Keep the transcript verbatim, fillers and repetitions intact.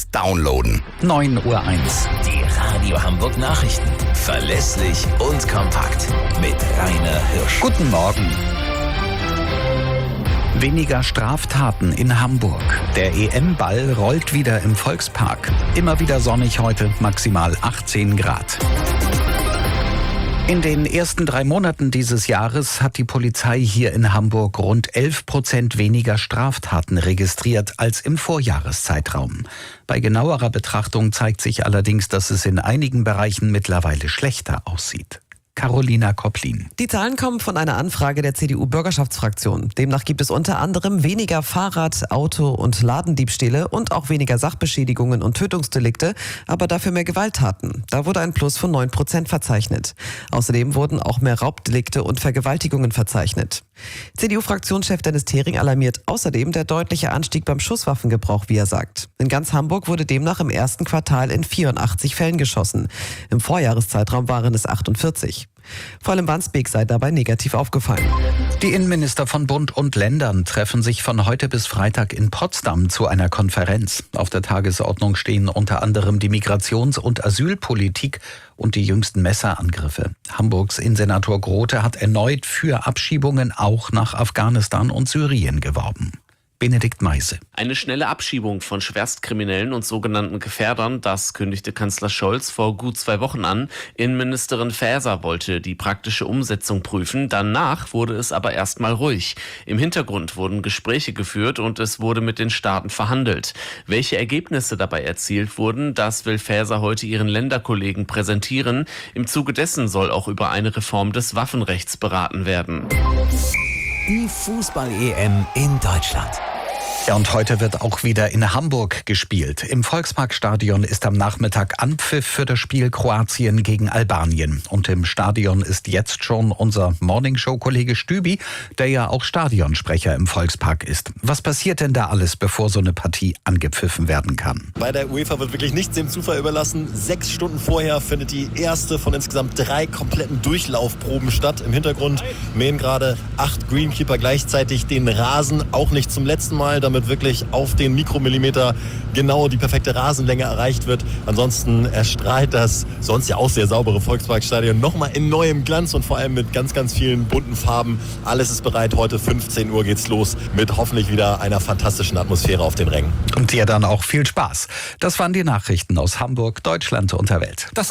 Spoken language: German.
downloaden. neun Uhr eins. Die Radio Hamburg Nachrichten. Verlässlich und kompakt. Mit Rainer Hirsch. Guten Morgen. Weniger Straftaten in Hamburg. Der E M-Ball rollt wieder im Volkspark. Immer wieder sonnig heute, maximal achtzehn Grad. In den ersten drei Monaten dieses Jahres hat die Polizei hier in Hamburg rund elf Prozent weniger Straftaten registriert als im Vorjahreszeitraum. Bei genauerer Betrachtung zeigt sich allerdings, dass es in einigen Bereichen mittlerweile schlechter aussieht. Carolina Kopplin. Die Zahlen kommen von einer Anfrage der C D U-Bürgerschaftsfraktion. Demnach gibt es unter anderem weniger Fahrrad-, Auto- und Ladendiebstähle und auch weniger Sachbeschädigungen und Tötungsdelikte, aber dafür mehr Gewalttaten. Da wurde ein Plus von neun Prozent verzeichnet. Außerdem wurden auch mehr Raubdelikte und Vergewaltigungen verzeichnet. C D U-Fraktionschef Dennis Thering alarmiert außerdem der deutliche Anstieg beim Schusswaffengebrauch, wie er sagt. In ganz Hamburg wurde demnach im ersten Quartal in vierundachtzig Fällen geschossen. Im Vorjahreszeitraum waren es achtundvierzig. Vor allem Wandsbek sei dabei negativ aufgefallen. Die Innenminister von Bund und Ländern treffen sich von heute bis Freitag in Potsdam zu einer Konferenz. Auf der Tagesordnung stehen unter anderem die Migrations- und Asylpolitik und die jüngsten Messerangriffe. Hamburgs Innensenator Grote hat erneut für Abschiebungen auch nach Afghanistan und Syrien geworben. Benedikt Meise. Eine schnelle Abschiebung von Schwerstkriminellen und sogenannten Gefährdern, das kündigte Kanzler Scholz vor gut zwei Wochen an. Innenministerin Faeser wollte die praktische Umsetzung prüfen. Danach wurde es aber erstmal ruhig. Im Hintergrund wurden Gespräche geführt und es wurde mit den Staaten verhandelt. Welche Ergebnisse dabei erzielt wurden, das will Faeser heute ihren Länderkollegen präsentieren. Im Zuge dessen soll auch über eine Reform des Waffenrechts beraten werden. Die Fußball-E M in Deutschland. Ja, und heute wird auch wieder in Hamburg gespielt. Im Volksparkstadion ist am Nachmittag Anpfiff für das Spiel Kroatien gegen Albanien. Und im Stadion ist jetzt schon unser Morningshow-Kollege Stübi, der ja auch Stadionsprecher im Volkspark ist. Was passiert denn da alles, bevor so eine Partie angepfiffen werden kann? Bei der UEFA wird wirklich nichts dem Zufall überlassen. Sechs Stunden vorher findet die erste von insgesamt drei kompletten Durchlaufproben statt. Im Hintergrund mähen gerade acht Greenkeeper gleichzeitig den Rasen, auch nicht zum letzten Mal, damit wirklich auf den Mikromillimeter genau die perfekte Rasenlänge erreicht wird. Ansonsten erstrahlt das sonst ja auch sehr saubere Volksparkstadion nochmal in neuem Glanz und vor allem mit ganz, ganz vielen bunten Farben. Alles ist bereit. Heute fünfzehn Uhr geht's los mit hoffentlich wieder einer fantastischen Atmosphäre auf den Rängen. Und dir dann auch viel Spaß. Das waren die Nachrichten aus Hamburg, Deutschland und der Welt. Das